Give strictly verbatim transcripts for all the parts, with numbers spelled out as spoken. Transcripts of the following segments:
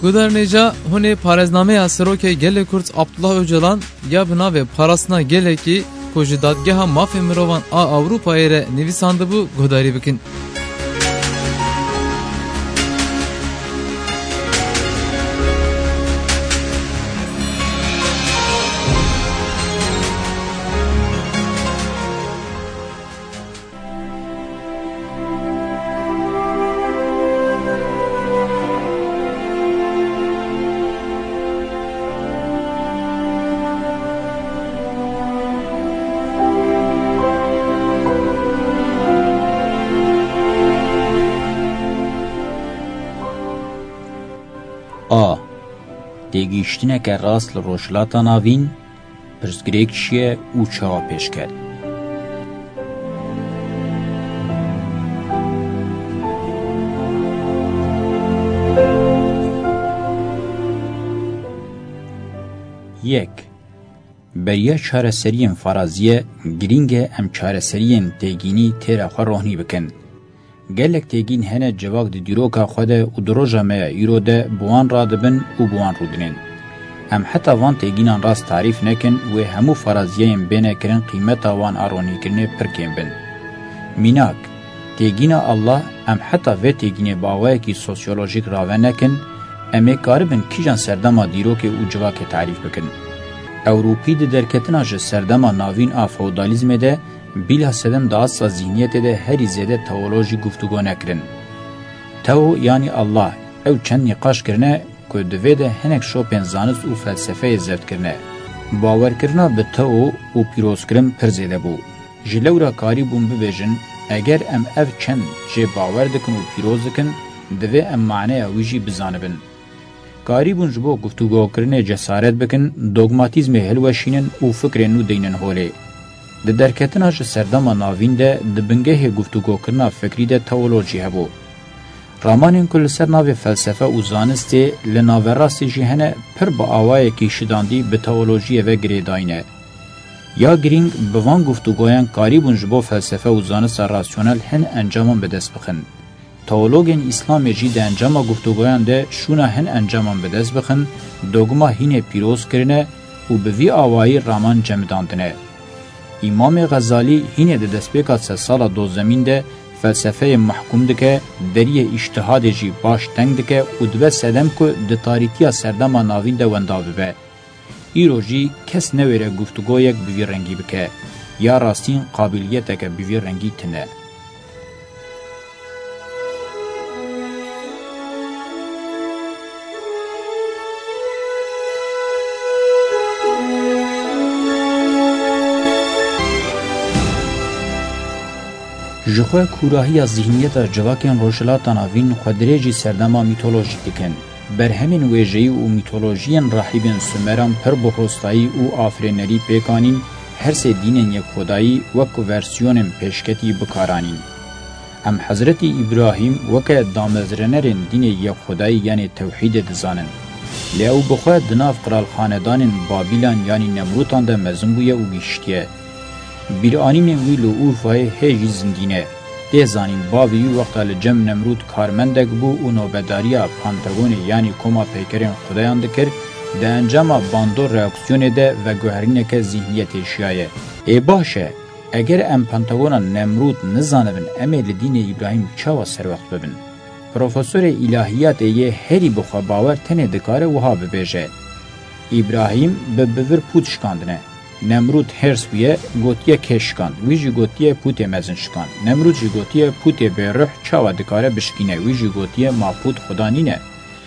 Guderneca hune parezname asroke gele Kurt Abdullah Öcalan ya bina ve parasına gele ki koji dadgeha mafya mirovan a Avrupa ere nivisandı bu godari bikin. A. Têgihiştineke rast li rojhilata navîn, pirsgirêk çiye û çawa pêşket. Yek. Beriya çareseriyên faraziye girîng e em çareseriyên têgînî têra xwe rohnî bikin. Gelek têgîn hene cevak di dîroka xwe de û di roja me ya îro de bi wan radibin û bi wan rûdinin. Em heta van têgînan rast tarîf nekin wê hemû faraziyeyên bênekirin qîmeta wan a ronîkirinê pir kêm bin. Mînak, têgîna Allah em heta vê têgînê bawayekî sosyolojîk rave nekin, em ê karibin kîjan serdema dîrokê û civakê tarîf bikin. Ewropî di derketina ji serdema navîn a feodalizmê de bila sedem da asla zihniyete de herî zêde teolojî guftûgo nekirin. Teo yani Allah ew çend nîqaş kirine ku divê de hinek şopên zanist û felsefeyê zevtkirine. Bawerkirina bi teo û pîrozkirin pir zêde bû. Ji lewra karî bûn bibêjin eger em ev çend jê bawer dikin û pîroz dikin, divê em maneya wî jî bizanibin. Karî bûn ji bo guftûgokirinê cesaret bikin, dogmatîzmê hilweşînin û fikrên nû deynin holê. Di derketina ji serdema navîn de di bingehê guftûgokirina fikrî de teolojî hebû. Ramanên ku li ser navê felsefe û zanistê li naverastê jî hene pir bi awayekî şidandî bi teolojiyê ve girêdayîne. Ya girîng bi van guftûgoyan karî bûn ji bo felsefe û zanista rasyonel hin encaman bi dest bixin. Teologên Îslamê jî de encama guftûgoyan de şûna hin encaman bi dest bixin, dogma hînê pîroz kirine û bi vî awayî raman cemidandine. İmam Gazali hine de destpêka sed sala dozemîn de felsefeyê mahkûm dike, deriyê îştihadê jî baş teng dike û dibe sedem ku di tarîtiya serdema navîn de wenda bibe. Îro jî kes newêre guftûgoyek bi vî rengî bike, ya rastîn qabiliyeteke bi vî rengî tune. Ji xwe kûrahiya zihniyeta civakên rojhilata navîn xwedirêjî serdema mîtolojîk dikin. Berhemên wêjeyî û mîtolojiyên rahîbên Sümeran pir bi rostayî û afrênerî pêkanîn, her sê dînên yekxwedayî wek versiyonên pêşketî bikaranîn. Em Hezretî İbrahîm weke damezrenerên dînê yekxwedayî yanê tewhîdê dizanin. Lê ew bi xwe di nav qiralxanedanên Babîlan yanî Nemrûtan de mezin bûye û gîştiye. Bîranînên wî li Urfayê hê jî zindîne. Tê zanîn bavê wî wexta li cem Nemrûd karmendek bû û nobedariya Pentagonê yanî koma peykerên xudayan dikir, di encama bandor reaksiyonê de veguherîneke zihniyetê şiyaye. Ê baş e, eger em Pentagona Nemrûd nizanibin em ê li dînê İbrahîm çawa serwext bibin. Profesorê îlahiyatê yê herî bi xwe bawer tenê dikare wiha bibêje. İbrahîm bi bivir pût şikandine. Nemrûd hers bûye, gotiye kê şikand, wî jî gotiye pûtê mezin şikand. Nemrûd jî gotiye pûtê bêruh çawa dikare bişkîne, wî jî gotiye mapût xuda nîne.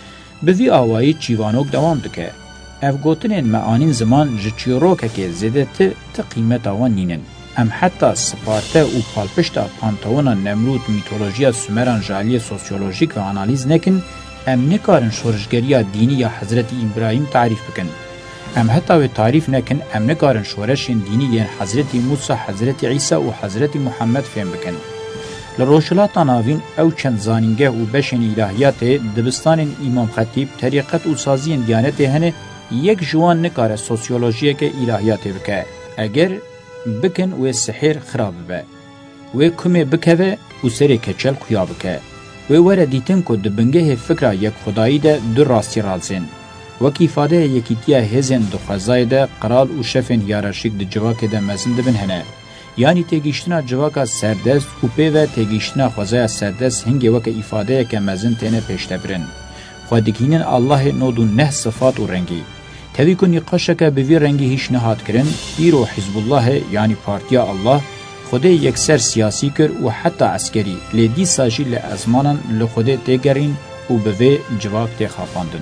Bi vî awayî çîvanok dewam dike. Ev gotinên me anîn ziman ji çîrokekê zêde ti ti qîmeta wan nînin. Em heta sparte û palpişta Pantawona Nemrûd mîtolojiya Sümeran ji aliyê sosyolojîk ve analîz nekin, em nikarin şoreşgeriya dînî ya Hezretî İbrahîm tarîf bikin. Em heta wê tarîf nekin, em nikarin şoreşên dînî yên Hezretî Musa, Hezretî İsa û Hezretî Muhammed fêm bikin. Li rojhilata navîn ew çend zanîngeh û beşên îlahiyatê dibistanên İmam Xetîb, terîqet û saziyên Diyanetê hene, yek ji wan nikare sosyolojiyeke îlahiyatê bike. Eger bikin wê sihêr xirab bibe. Wê kumê bikeve û serê keçel xuya bike. و وره دیتن که دبنگه فکر یک خدایی ده در راستی رازین. وکی ifade یکیتیا هزن دخوازای ده قرال و شفن هیارشیک ده جواک ده مزن ده بن هنه. یعنی تگیشتنا جواکا سردست و پیوه تگیشتنا خوازای سردست هنگی وک ifade که مزن تینه پیشته برن. خودکینن الله نودو نه صفات و رنگی. توی کنی قشکه بوی رنگی هیچ نهاد کرن، ایرو حزب الله یعنی پارتیا الله خوده یکسر سیاسی کر و حتی عسکری لیدی ساجی لازمانن لخوده تگرین و بوی جواک تخافاندن.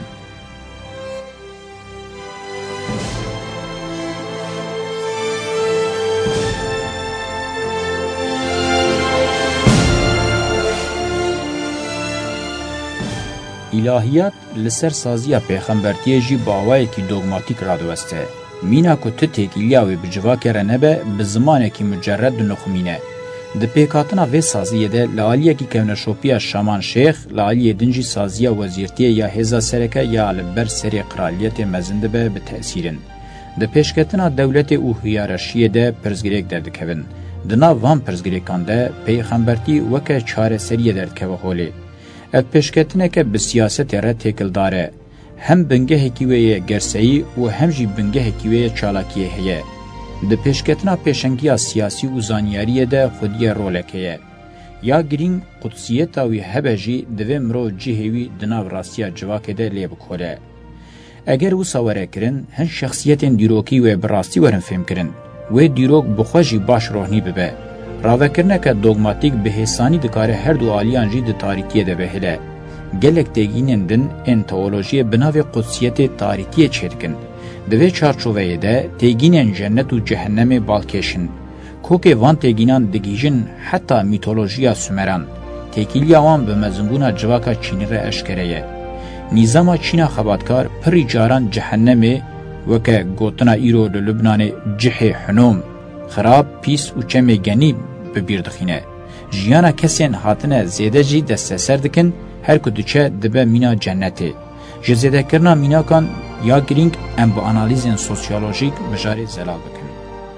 الهیات لسر سازیا پیغمبرتیه جی باوای کی دوگماتیک رادوسته. مینا کو ته تکیلیاوی بجوا کره نبه به زمانه کی مجرد نخمینه. د پیکاتنا و سازیه ده لالیه کی کونشوپیا شامان شیخ لالیه دنجی سازیا وزیرتیه یا هزا سرکه یا لبر سری قرالیت مزنده به به تأثیرن. د پیشکتنا دولت او هیارشیه ده پرزگریک دردکوین. دنا وان پرزگریکان ده پیغمبرتی وکه چاره سریه دردکوه خوله. اف پیشکتنه که به سیاست را تکل داره. هم بنگه هکیوه گرسایی و هم جی بنگه هکیوه چالاکیه هیه. ده پیشکتنا پیشنگی سیاسی و زانیاریه ده خودی رولکیه. یا گرین قدسیت وی هبه جی دوی مرو جیهوی دناو راستیا جواکه ده لیب کوله. اگر او سواره کرن هن شخصیت دیروکی و براستی ورن فهم کرن و دیروک بخوشی باش روحنی ببه. راوکرنه که دوگماتیک به حسانی دکاره هر دو آلیان جی ده تاریکیه ده بهله. گلک تگینن دن ان تئولوژی بناو قدسیت تاریکیه چیدکن. دوی چارچوبه ده تگینن جنت و جهنم بالکشن. کوکه وان تگینان دگیجن حتی میتولوژیا سومران. تکیلیا وان به مزنبونا جواکا چینی را اشکره. نظام چینا خباتکار پری جاران جهنمه وکه گوتنا ایرو لبنان جح حنوم خراب پیس و چمه گنی ببیر دخینه. جیانا کسین هاتنه زیده جی دست سر دکن هر کدوچه دبه مینا جنته. جزیده کرنا مینا کان یا گرینگ ام با انالیزین سوسیولوژیک بجاری زلال بکن.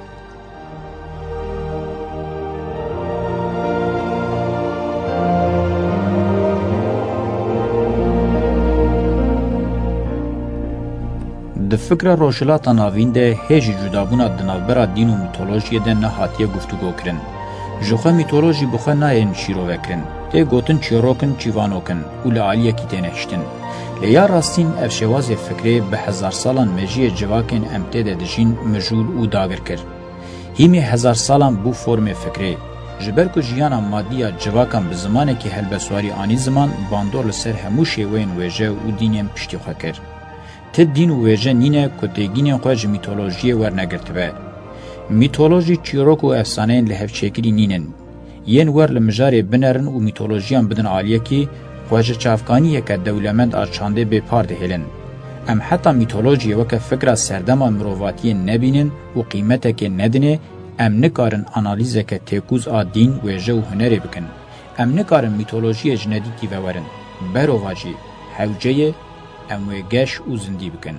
د فکر روشلاتا ناوین ده هیجی جدابونا دنالبرا دین و میتولوژی ده نهاتیه گفتگو کرن. جوخه میتولوژی بخه ناین شیرو وکرن. ده گوتن چیروکن چیوانوکن و لعالیه کی تنشتن. لیا راستین افشواز فکری به هزار سالان مجی جواکن امتد دجین مجول و داگر کر. هیمی هزار سالان بو فرم فکری. جبر کو جیانا مادیا جواکن به زمانه که هلبسواری آنی زمان باندور لسر همو شیوین ویجه و دینیم پشتی خواه کر. ته دین و ویژه نینه که تیگین خواه میتولوژی ورنگرتبه. میتولوژی چیروک و افسانه لحف چکری نینن. ین ور لمجاری بنرن و میتولوژیان بدن عالیه که خواه چافکانیه که دولمند آرچانده به پارده هلن. ام حتی میتولوژی وکه فکر سردما مروواتی نبینن و قیمته که ندنه ام نکارن انالیزه که تکوز آ دین ویژه و هنره بکن. ام نکارن میتولوژی جندی تیوورن. برواجی حوجه اموی گش و زندی بکن.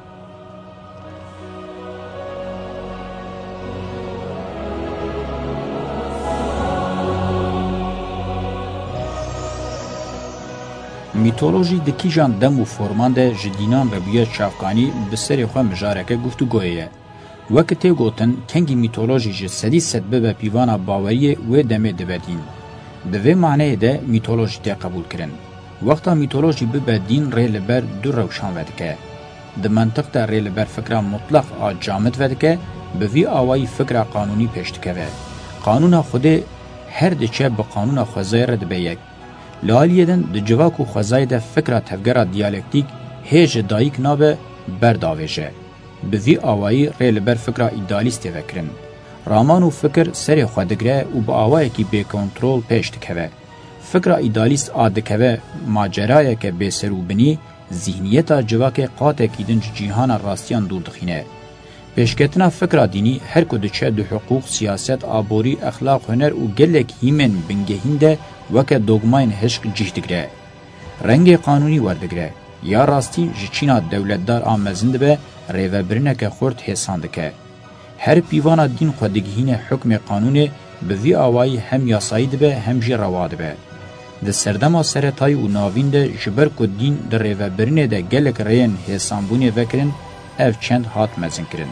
میتولوژی دکی جان دم و فرمان ده جدینان ربیه چافکانی بسری خواه مجارکه گفتو گویه. وقتی گوتن کنگی میتولوژی جسدی سدبه به پیوانا باوریه و دمه دبدین. دوی معنی ده میتولوژی ده قبول کرن. وقتا میتولوژی به دین ری لبر دو روشان ودکه. د منطق ده ری لبر فکر مطلق آ جامد ودکه به وی آوائی فکر قانونی پیشتکه وه. قانون خوده هر دچه به قانون خوزای رد به یک. لالیدن د جواک و خوزای ده فکر تفگر دیالکتیک هیج دایک نابه برداویجه. به وی آوائی ری لبر فکر ایدالیست وکرن. رامان و فکر سری خودگره و با آوائی که به کنترول پیشتکه وه. فکر ایدالیست آدکوه ماجرای که به سروبنی ذهنیتا جواک قاطع کیدن جیهان راستیان دور دخینه. پیشکتنا فکر دینی هر کدچه دو حقوق سیاست آبوری اخلاق هنر و گلک هیمن بنگهینده وکه دوگماین حشق جهدگره. رنگ قانونی وردگره. یا راستی جچینا دولتدار آمزند به ریوبرنک خورد حساندکه. هر پیوانا دین خودگهین حکم قانونه به وی آوائی هم یاسایی دبه هم جی رواد به. د سردما سرطای و ناوین ده جبر کو دین در ریوبرینه ده گلک ریین حسانبونه وکرن اف چند هات مزن کرن.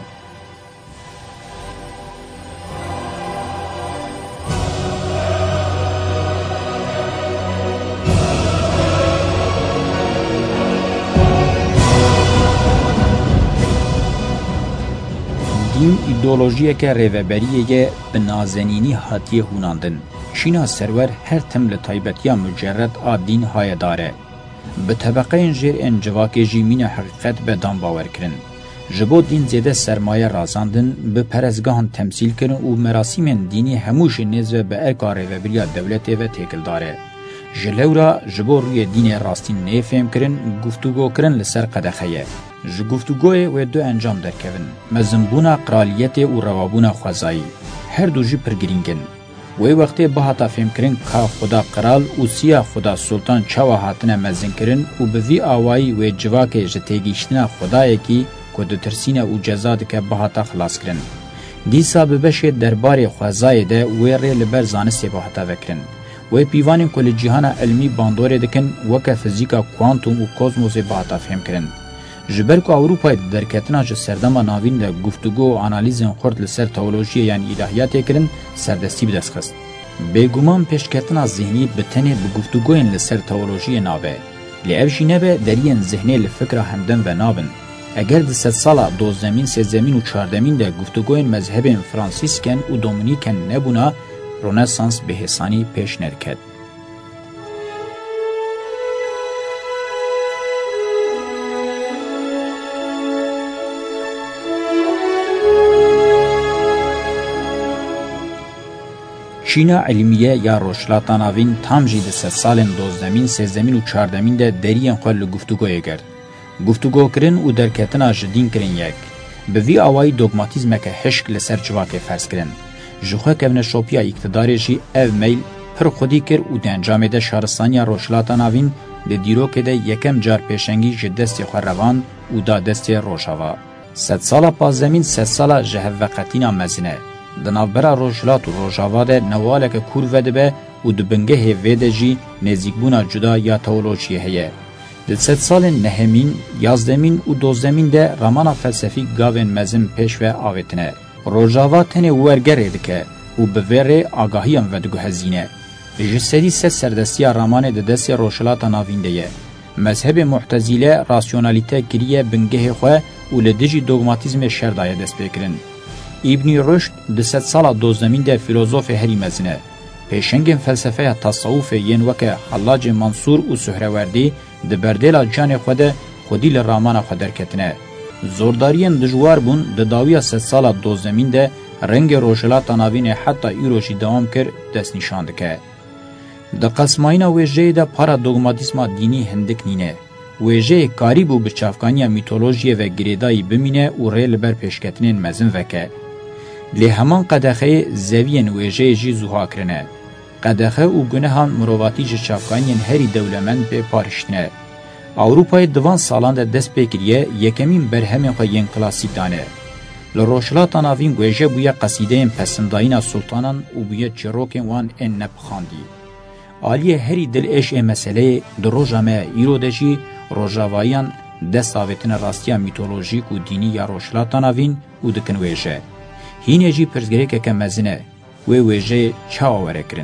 دین ایدئولوژیه که ریوبریه به نازنینی هاتیه هوناندن. چینا سرور هر تم لطایبتیا مجرد آدین های داره. به طبقه انجیر انجواک جیمین حقیقت به دان باور کرن. جبو دین زیده سرمایه رازاندن به پرزگاهان تمثیل کرن و مراسم دینی هموش نزوه به ارکار و بریا دولت و تکل داره. جلورا جبو روی دین راستین نیفهم کرن گفتگو کرن لسر قدخیه. ج گفتگوی و دو انجام درکوین. مزنبونا قرالیت و روابونا خوزایی. هر دو جی پرگرینگن. وی وقتی به هاتا فهم کرن که خدا قرال و سیا خدا سلطان چاوا هاتنه مزن کرن و به وی آوائی و جواک جتیگیشتنا خدای کی که دو ترسینه و جزاد که به هاتا خلاص کرن. دیسا ببشه دربار خوزای ده وی ری لبر زانستی به هاتا وکرن. وی پیوانین کل جهان علمی باندوره دکن وکه فیزیکا کوانتوم و کوزموس به هاتا فهم کرن. جبر کو اروپای درکتنا ج سردما ناوین د گفتگو و انالیزن خورد لسر تئولوژی یعنی الهیات کرن سردستی بدسخست. بګومان پیشکتنا ذهنی بتنه به گفتگوین لسر تئولوژی ناوه. لعبشینه به درین ذهنی لفکر همدن و نابن. اگر د ست سالا دوزدمین سیزدمین و چهاردمین د گفتگوین مذهب فرانسیسکن و دومینیکن نبونا رنسانس به حسانی پیش نرکد. چینا علمیه یا روشلاتا ناوین تام جی ده ست سالن دوزدمین، سیزدمین و چهاردمین ده دریان خوال گفتگوی کرد. گفتگو کرن و درکتنا جدین کرن یک. به وی آوائی دوگماتیزم که حشک لسر جواک فرس کرن. جوخه کون شوپیا اقتداری جی او میل پر خودی کر و ده انجام ده شهرستانی روشلاتا ناوین ده دیروک ده یکم جار پیشنگی جدستی خوروان و دا دستی روشاوا. ست سالا پازدمین ست سالا جهو وقتینا مزنه. د ناوبرا روشلات و روژاوا ده نوالک کور وده به و د بنگه ویده جی نزیکبونا جدا یا تئولوژیه هیه. د ست سال نهمین، یازدمین و دوزدمین ده رمانا فلسفی گاوین مزم پیش و آویتنه. روژاوا تنه ورگره دکه و به وره آگاهیم ودگو هزینه. جسدی ست سردستی رامان ده دست روشلات ناوینده یه. مذهب معتزیله راسیونالیته گریه بنگه خواه و لدجی دوگماتیزم شردایه دست بکرن. ابن رشد د ست سالا دوزدمین ده فیلوزوف هری مزنه. پیشنگ فلسفه تصوف ین وکه حلاج منصور و سهروردی ده بردیلا جان خود خودی لرامان خود درکتنه. زوردارین دجوار بون ده داویا ست سالا دوزدمین ده رنگ روشلات ناوین حتی ایروشی دوام کر دست نشانده که. ده قسماین ویجه ده پارا دوگماتیسما دینی هندک نینه. ویجه کاری بو بچافکانی میتولوژی و گریدایی بمینه و ریل بر پیشکتنین مزن وکه. لی همان قدخه زوین ویجه جی زوها کرنه. قدخه و گنهان مرواتی جی چافکانین هری دولمند به پارشتنه. اوروپای دوان سالان ده دست بکریه یکمین برهمین خواه کلاسی دانه. لروشلاتا ناوین ویجه بویا قصیده پسنداین سلطانان و بویا چروکین وان ان نبخاندی. آلیه هری دل اش مسئله در روژامه ایرو دجی روژاوایان دست آویتن راستیا میتولوژیک و دینی یا روشلاتا ناوین و دکن ویجه. هینه جی پرزگره که که مزنه و ویجه چه آوره کرن.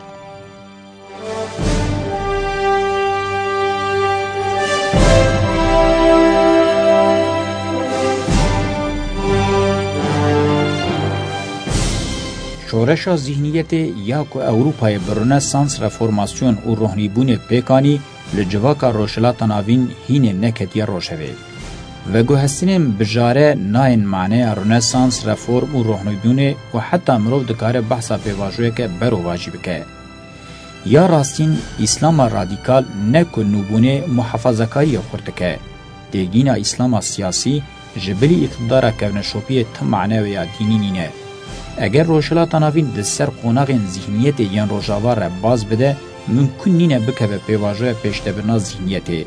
شورش ذهنیت یا که اروپای برنسانس رفورماسیون و روحنیبون پیکانی لجواکا روشلاتا ناوین هینه نکتیا روشوه. و گوهستین بجاره ناین معنی رنسانس رفورم و روحنیبونه و حتی مروف دکاره بحثا پیواجوه که برو واجب که. یا راستین اسلام رادیکال نکل نوبونه محافظکاری خورده که. دیگین اسلام سیاسی جبلی اقتدار کونشوپی تم معنی و یا دینی نینه. اگر روشلاتا ناوین دستر قوناغین ذهنیت یان روژاوا را باز بده ممکن نینه بکه به پیواجوه پیشتبرنا ذهنیته.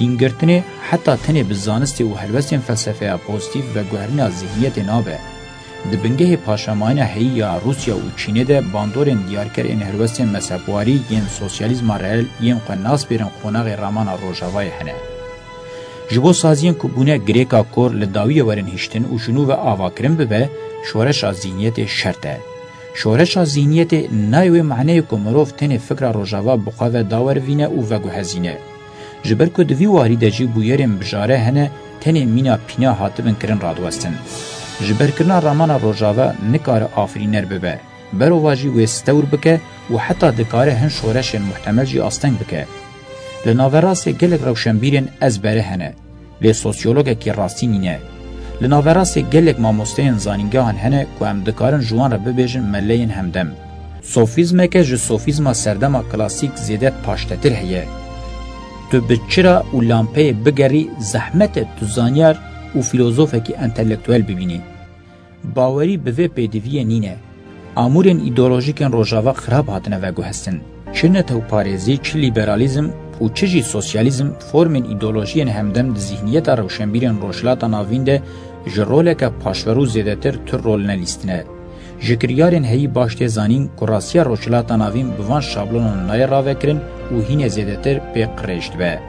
بدینگرتنه حتی تنه بزانستی و هلوستین فلسفه پوزیتیف و گوهرین ذهنیت نابه. Dibingehê paşamayîna heyî ya Rusya û Çînê de bandorên diyarkerên helwestên mezhebwarî yên sosyalîzma reel yên xwe nas bêrin qonaxê ramana Rojavayê hene. Ji bo saziyên ku bûne girêka kor li dawiyê werin hiştin û jinû ve avakirin bibe, şoreşa zihniyetê şert e. Şoreşa zihniyetê nayê wê meعنeyê ku mirov tenê fikra Rojava bi xwe ve dawerivîne û veguhezîne. Ji ber ku di vî warî de jî bûyerên bijare hene tenê mîna pîna hatibin kirin radwestin. Ji berkirina ramana Rojava nikare afirîner bibe. Berova jî wê stewr bike û heta dikare hin şoreşên muhtemel jî asteng bike. Li naverasê gelek rewşenbîrên ezbere hene. Lê sosyologekî rastî nîne. Li naverasê gelek mamosteyên zanîngehan hene ku em dikarin ji wan re bibêjin melleyên hemdem. Sofîzmeke ji sofîzma serdema klasîk zêde paştetir heye. Tu bi çira û lampeyê bigerî zehmete tu zanyar û filozofekî entelektûel bibînî. Bawerî bi vê pêdiviyê nîne. Amûrên îdeolojîkên Rojava xirab hatine veguhestin. Çi netewparêzî, çi liberalîzm û çi jî sosyalîzm formên îdeolojiyên hemdem di zihniyeta rewşenbîrên rojhilata navîn de ji roleke paşver û zêdetir tir rol nelîstine. Ji kiryarên heyî baş tê zanîn ku rastiya rojhilata navîn bi van şablonan nayê ravekirin û hîne zêdetir pê qirêj dibe.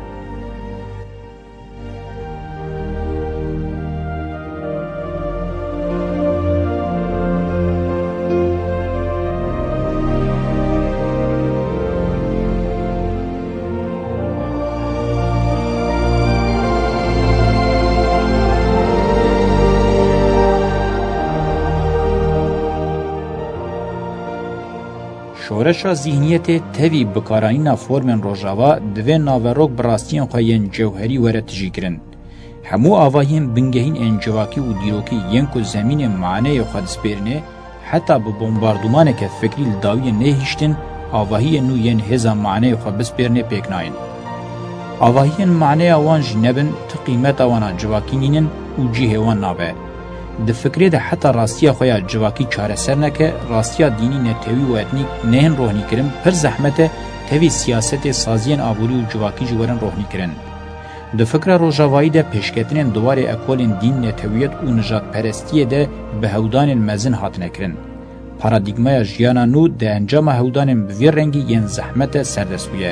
Şoreşa zihniyetê tevî bikaranîna formên Rojava divê naverok bi rastiyên xwe yên cewherî were tijî kirin. Hemû avahiyên bingehîn ên civakî û dîrokî yên ku zemînên meعنeyê xwe dispêrine, heta bi bombardumaneke fikrî li dawiyê nehîştin, avahiyên nû yên hêza meعنeyê xwe bispêrine pêk nayên. Avahiyên meعنeya wan jî nebin, ti qîmeta wan a civakî nînin û cihê wan nabe. Di fikrê de heta rastiya xwe ya civakî çareser neke, rastiya dînî netewî û etnîk nehên rohnîkirin, pir zehmet e tevî siyasetê saziyên aborî û civakî jî werin rohnîkirin. Di fikra Rojavayî de pêşketinên duwarê ekolên dîn, netewiyet û nijadperestiyê de bi hewdanên mezin hatine kirin. Paradigmaya jiyana nû di encama hewdanên bi vê rengî yên zehmet e serdest bûye.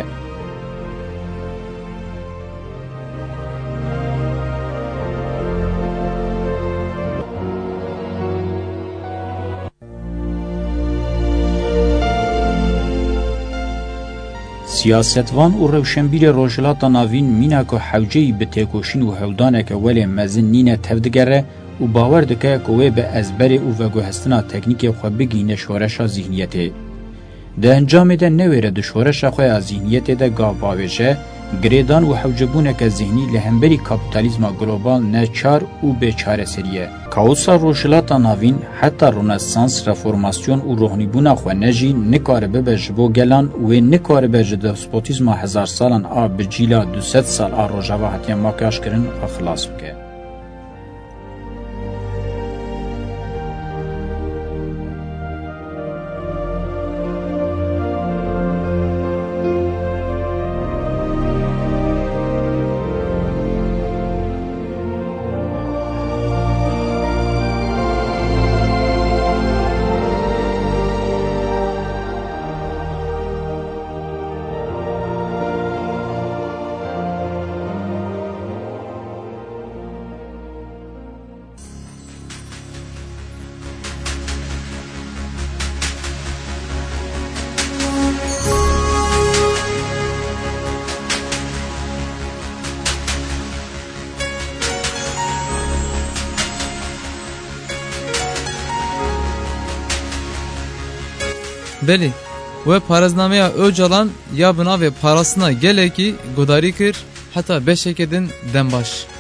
Siyasetvan û rewşenbîrê rojhilata navîn mîna ku hewceyî bi têkoşîn û hewdaneke welê mezin nîne tev digere û bawer dike ku wê bi ezberê û veguhestina teknîkê xwe bigîne şoreşa zihniyetê. Di encamê de newêre di şoreşa xwe ya zihniyetê de gav bavêje, girêdan û hewcebûneke zihnî li hemberî kapîtalîzma global neçar û bêçareserî ye. Kaosa rojhilata navîn heta Rönesans, reformasyon û rohnîbûna xwe ne jî nikare bibe ji bo gelan û wê nikare ji despotîzma hezar salan a bi cîla du sed sal a Rojava hatiye makyaş kirin a xilas bike. Belî, we parêznameya Öcalan ya bina ve parasına gelekî gudarî kir heta beşeke din dembaş.